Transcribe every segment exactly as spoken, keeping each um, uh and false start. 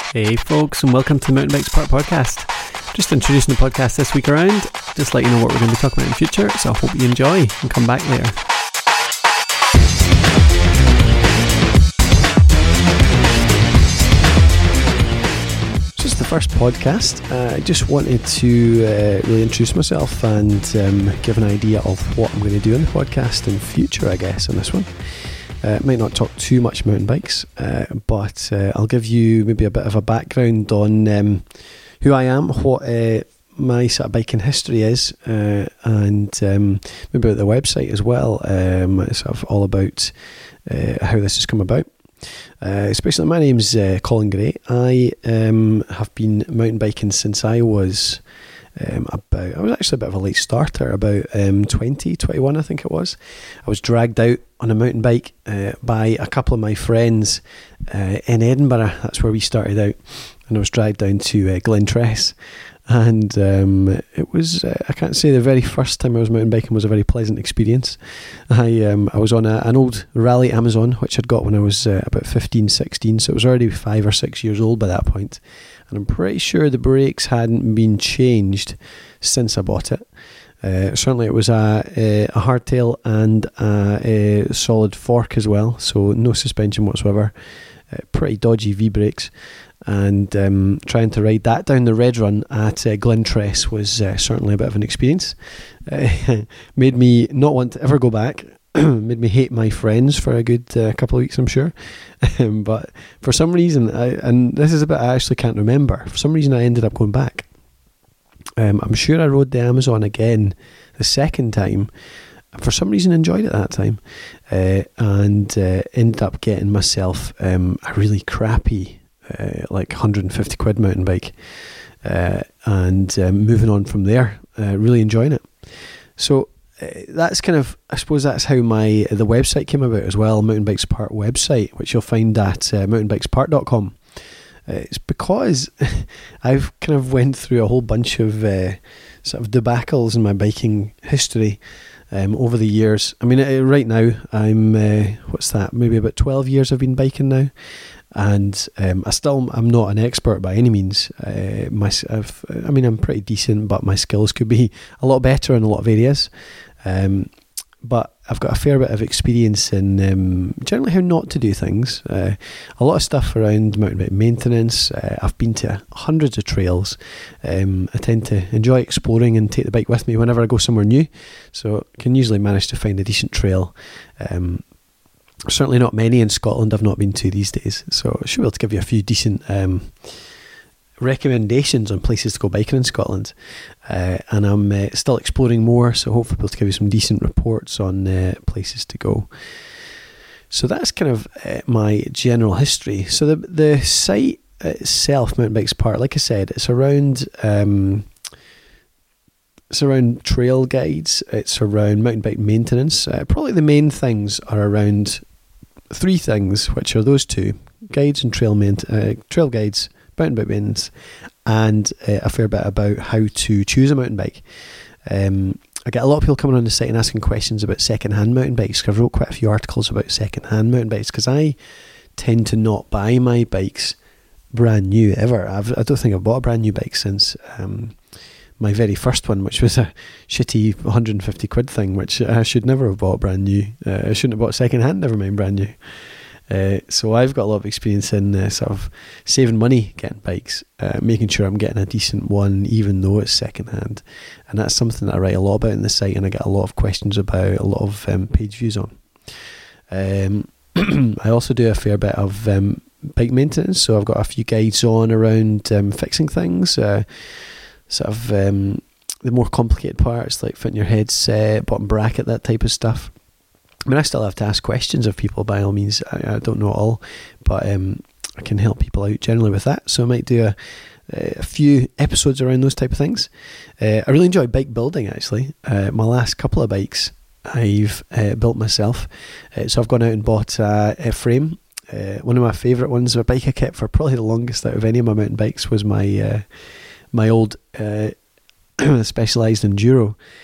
Hey folks, and welcome to the Mountain Bikes Part podcast. Just introducing the podcast this week around, just let you know what we're going to be talking about in the future, so I hope you enjoy and come back later. This is the first podcast. Uh, I just wanted to uh, really introduce myself and um, give an idea of what I'm going to do in the podcast in future, I guess, on this one. Uh, might not talk too much mountain bikes, uh, but uh, I'll give you maybe a bit of a background on um, who I am, what uh, my sort of biking history is, uh, and um, maybe about the website as well. Um, it's sort of all about uh, how this has come about. Uh, especially, my name's uh, Colin Gray. I um, have been mountain biking since I was Um, about, I was actually a bit of a late starter, about um, twenty, twenty-one I think it was. I was dragged out on a mountain bike uh, by a couple of my friends uh, in Edinburgh. That's where we started out, and I was dragged down to uh, Glentress, and um, it was, uh, I can't say the very first time I was mountain biking was a very pleasant experience. I um, I was on a, an old Rally Amazon, which I'd got when I was uh, about fifteen, sixteen, so it was already five or six years old by that point. And I'm pretty sure the brakes hadn't been changed since I bought it. Uh, certainly it was a, a, a hardtail and a, a solid fork as well, so no suspension whatsoever. Uh, pretty dodgy V-brakes. And um, trying to ride that down the red run at uh, Glentress was uh, certainly a bit of an experience. Uh, made me not want to ever go back. Made me hate my friends for a good uh, couple of weeks, I'm sure. Um, but for some reason, I, and this is a bit I actually can't remember, for some reason I ended up going back. Um, I'm sure I rode the Amazon again the second time. For some reason, enjoyed it that time, uh, and uh, ended up getting myself um, a really crappy, uh, like one hundred fifty quid mountain bike, uh, and um, moving on from there, uh, really enjoying it. So uh, that's kind of, I suppose that's how my the website came about as well, Mountain Bikes Part website, which you'll find at uh, mountain bikes part dot com. Uh, it's because I've kind of went through a whole bunch of uh, sort of debacles in my biking history um, over the years. I mean, uh, right now I'm uh, what's that? Maybe about twelve years I've been biking now, and um, I still I'm not an expert by any means. Uh, my I've, I mean, I'm pretty decent, but my skills could be a lot better in a lot of areas. Um, but I've got a fair bit of experience in um, generally how not to do things. Uh, a lot of stuff around mountain bike maintenance. Uh, I've been to hundreds of trails. Um, I tend to enjoy exploring and take the bike with me whenever I go somewhere new. So I can usually manage to find a decent trail. Um, certainly not many in Scotland I've not been to these days. So I should be able to give you a few decent um, recommendations on places to go biking in Scotland, uh, and I'm uh, still exploring more, so hopefully I'll be able to give you some decent reports on uh, places to go. So that's kind of uh, my general history. So the the site itself, Mountain Bikes Part, like I said, it's around um, it's around trail guides, it's around mountain bike maintenance. Uh, probably the main things are around three things, which are those two: guides and trail main- uh, trail guides, mountain bike maintenance, and uh, a fair bit about how to choose a mountain bike. Um, I get a lot of people coming on the site and asking questions about second-hand mountain bikes, because I've wrote quite a few articles about second-hand mountain bikes, because I tend to not buy my bikes brand new ever. I've, I don't think I've bought a brand new bike since um, my very first one, which was a shitty one hundred fifty quid thing, which I should never have bought brand new. Uh, I shouldn't have bought second-hand, never mind brand new. Uh, so I've got a lot of experience in uh, sort of saving money getting bikes, uh, making sure I'm getting a decent one even though it's second hand, and that's something that I write a lot about in the site, and I get a lot of questions about, a lot of um, page views on. Um, I also do a fair bit of um, bike maintenance, so I've got a few guides on around um, fixing things, uh, sort of um, the more complicated parts like fitting your headset, bottom bracket, that type of stuff. I mean, I still have to ask questions of people, by all means. I, I don't know it all, but um, I can help people out generally with that. So I might do a, a few episodes around those type of things. Uh, I really enjoy bike building, actually. Uh, my last couple of bikes I've uh, built myself. Uh, so I've gone out and bought a, a frame. Uh, one of my favourite ones, a bike I kept for probably the longest out of any of my mountain bikes, was my uh, my old uh, Specialized Enduro.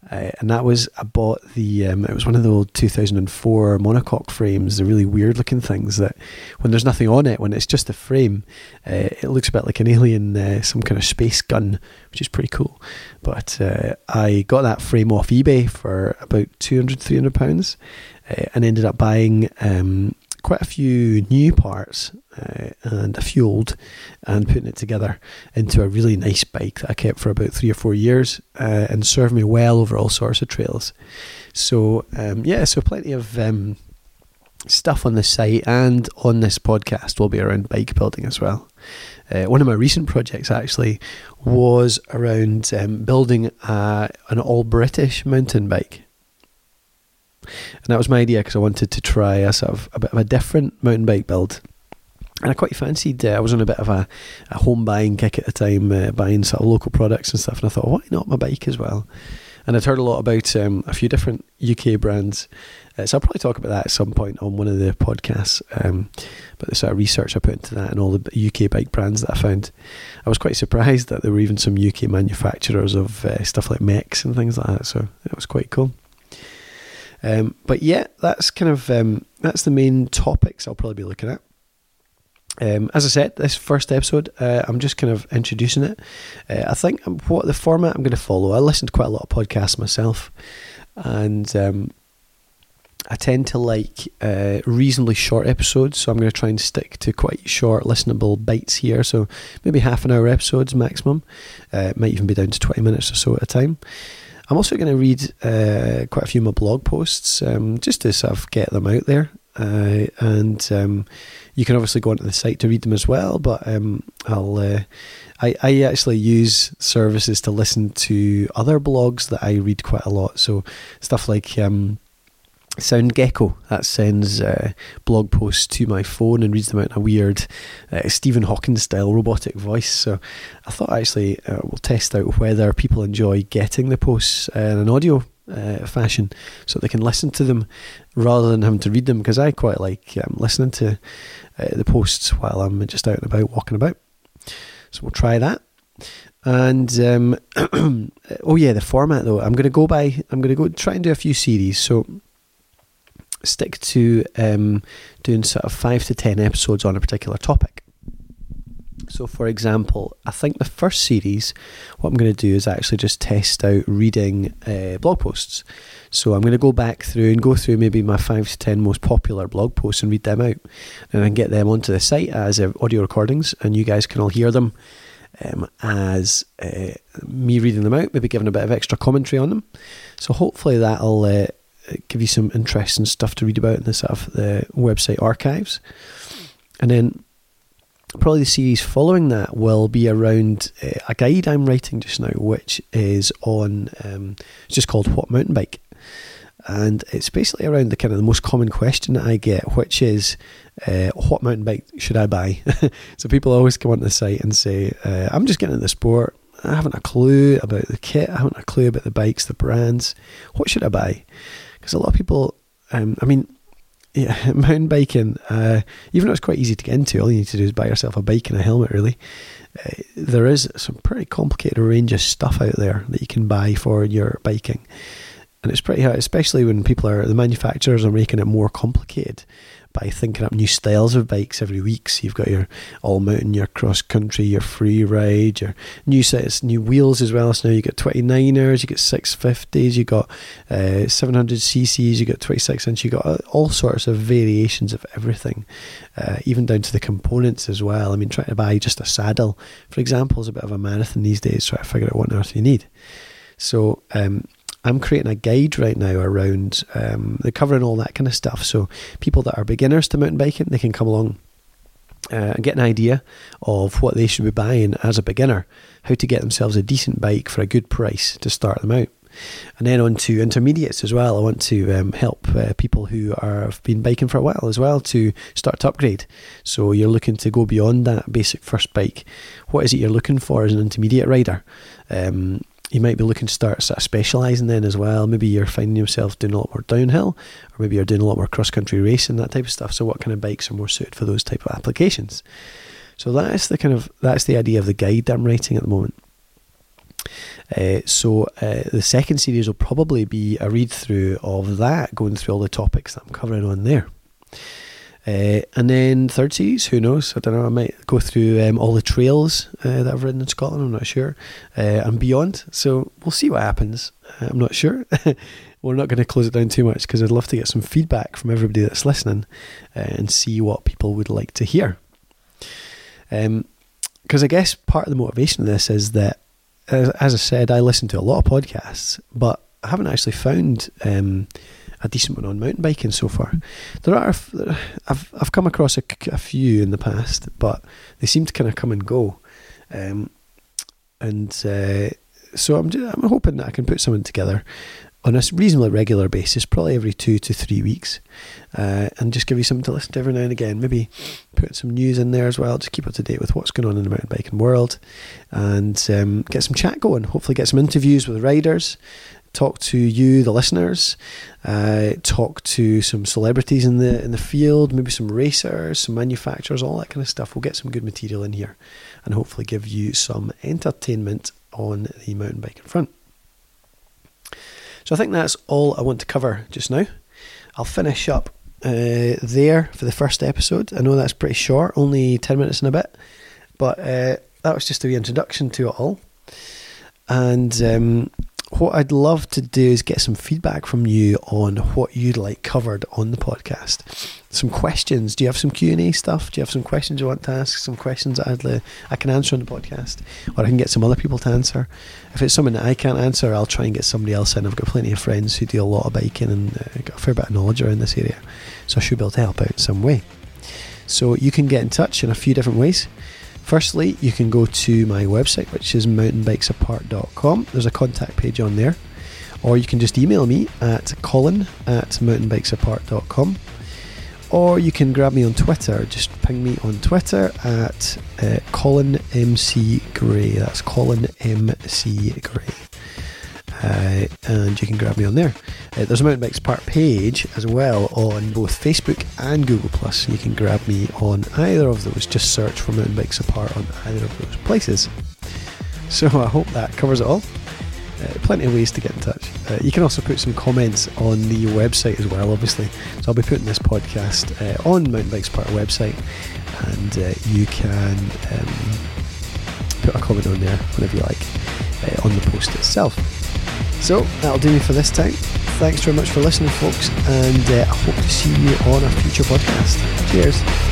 Uh, and that was, I bought the, um, it was one of the old two thousand four monocoque frames, the really weird looking things that when there's nothing on it, when it's just a frame, uh, it looks a bit like an alien, uh, some kind of space gun, which is pretty cool. But uh, I got that frame off eBay for about two hundred, three hundred pounds uh, and ended up buying um, quite a few new parts uh, and a few old, and putting it together into a really nice bike that I kept for about three or four years uh, and served me well over all sorts of trails. So um, yeah, so plenty of um, stuff on the site and on this podcast will be around bike building as well. Uh, one of my recent projects actually was around um, building a, an all-British mountain bike. And that was my idea because I wanted to try a sort of a bit of a different mountain bike build. And I quite fancied, uh, I was on a bit of a, a home buying kick at the time, uh, buying sort of local products and stuff. And I thought, why not my bike as well? And I'd heard a lot about um, a few different U K brands. Uh, so I'll probably talk about that at some point on one of the podcasts. Um, but the sort of research I put into that and all the U K bike brands that I found. I was quite surprised that there were even some U K manufacturers of uh, stuff like Mechs and things like that. So it was quite cool. Um, but yeah, that's kind of um, that's the main topics I'll probably be looking at. Um, as I said, this first episode, uh, I'm just kind of introducing it. Uh, I think what the format I'm going to follow, I listen to quite a lot of podcasts myself, and um, I tend to like uh, reasonably short episodes, so I'm going to try and stick to quite short, listenable bites here. So maybe half an hour episodes maximum. Uh, it might even be down to twenty minutes or so at a time. I'm also going to read uh, quite a few of my blog posts, um, just to sort of get them out there. Uh, and um, you can obviously go onto the site to read them as well. But um, I'll uh, I, I actually use services to listen to other blogs that I read quite a lot. So stuff like um, SoundGecko, that sends uh, blog posts to my phone and reads them out in a weird uh, Stephen Hawking style robotic voice. So I thought actually uh, we'll test out whether people enjoy getting the posts uh, in an audio uh, fashion so they can listen to them rather than having to read them, because I quite like um, listening to uh, the posts while I'm just out and about walking about. So we'll try that. And um, oh yeah, the format though, I'm going to go by I'm going to go try and do a few series. So stick to um, doing sort of five to ten episodes on a particular topic. So for example, I think the first series, what I'm going to do is actually just test out reading uh, blog posts. So I'm going to go back through and go through maybe my five to ten most popular blog posts and read them out, and then get them onto the site as uh, audio recordings, and you guys can all hear them um, as uh, me reading them out, maybe giving a bit of extra commentary on them. So hopefully that'll uh, give you some interesting stuff to read about in the sort of the website archives. And then probably the series following that will be around uh, a guide I'm writing just now, which is on um, it's just called What Mountain Bike, and it's basically around the kind of the most common question that I get, which is uh, what mountain bike should I buy? So people always come onto the site and say, uh, I'm just getting into the sport, I haven't a clue about the kit, I haven't a clue about the bikes, the brands, what should I buy? Because a lot of people, um, I mean, yeah, mountain biking, uh, even though it's quite easy to get into, all you need to do is buy yourself a bike and a helmet, really. Uh, there is some pretty complicated range of stuff out there that you can buy for your biking. And it's pretty hard, especially when people are, the manufacturers are making it more complicated by thinking up new styles of bikes every week. So you've got your all mountain, your cross country, your free ride, your new sets, new wheels as well. So now you got twenty-niners, you got six fifties, you got uh, seven hundred c c's, you got twenty-six inch, you got all sorts of variations of everything, uh, even down to the components as well. I mean, trying to buy just a saddle, for example, is a bit of a marathon these days, trying to figure out what on earth you need. So um, I'm creating a guide right now around um, the covering all that kind of stuff. So people that are beginners to mountain biking, they can come along uh, and get an idea of what they should be buying as a beginner, how to get themselves a decent bike for a good price to start them out. And then on to intermediates as well. I want to um, help uh, people who are, have been biking for a while as well to start to upgrade. So you're looking to go beyond that basic first bike. What is it you're looking for as an intermediate rider? Um, You might be looking to start sort of specialising then as well. Maybe you're finding yourself doing a lot more downhill, or maybe you're doing a lot more cross-country racing, that type of stuff. So what kind of bikes are more suited for those type of applications? So that's the kind of, that's the idea of the guide I'm writing at the moment. Uh, so uh, the second series will probably be a read through of that, going through all the topics that I'm covering on there. Uh, and then third series, who knows? I don't know. I might go through um, all the trails uh, that I've ridden in Scotland. I'm not sure, uh, and beyond. So we'll see what happens. Uh, I'm not sure. We're not going to close it down too much because I'd love to get some feedback from everybody that's listening uh, and see what people would like to hear. Um, because I guess part of the motivation of this is that, as, as I said, I listen to a lot of podcasts, but I haven't actually found um, a decent one on mountain biking so far. There are, I've I've come across a, a few in the past, but they seem to kind of come and go. Um, and uh, so I'm just, I'm hoping that I can put something together on a reasonably regular basis, probably every two to three weeks, uh, and just give you something to listen to every now and again. Maybe put some news in there as well, to keep up to date with what's going on in the mountain biking world, and um, get some chat going. Hopefully get some interviews with riders, talk to you, the listeners, uh, talk to some celebrities in the in the field, maybe some racers, some manufacturers, all that kind of stuff. We'll get some good material in here and hopefully give you some entertainment on the mountain biking front. So I think that's all I want to cover just now. I'll finish up uh, there for the first episode. I know that's pretty short, only ten minutes and a bit, but uh, that was just a wee introduction to it all. And um, what I'd love to do is get some feedback from you on what you'd like covered on the podcast. Some questions. Do you have some Q and A stuff? Do you have some questions you want to ask? Some questions that I'd, uh, I can answer on the podcast, or I can get some other people to answer. If it's something that I can't answer, I'll try and get somebody else in. I've got plenty of friends who do a lot of biking and uh, got a fair bit of knowledge around this area, so I should be able to help out in some way. So you can get in touch in a few different ways. Firstly, you can go to my website, which is mountain bikes apart dot com. There's a contact page on there. Or you can just email me at colin at mountain bikes apart dot com. Or you can grab me on Twitter. Just ping me on Twitter at uh, Colin M C Gray. That's Colin M C Gray. Uh, and you can grab me on there. Uh, there's a Mountain Bikes Apart page as well on both Facebook and Google Plus. You can grab me on either of those. Just search for Mountain Bikes Apart on either of those places. So I hope that covers it all. Uh, plenty of ways to get in touch. Uh, you can also put some comments on the website as well, obviously. So I'll be putting this podcast uh, on Mountain Bikes Apart website, and uh, you can um, put a comment on there whenever you like uh, on the post itself. So that'll do me for this time. Thanks very much for listening, folks, and uh, I hope to see you on a future podcast. Cheers.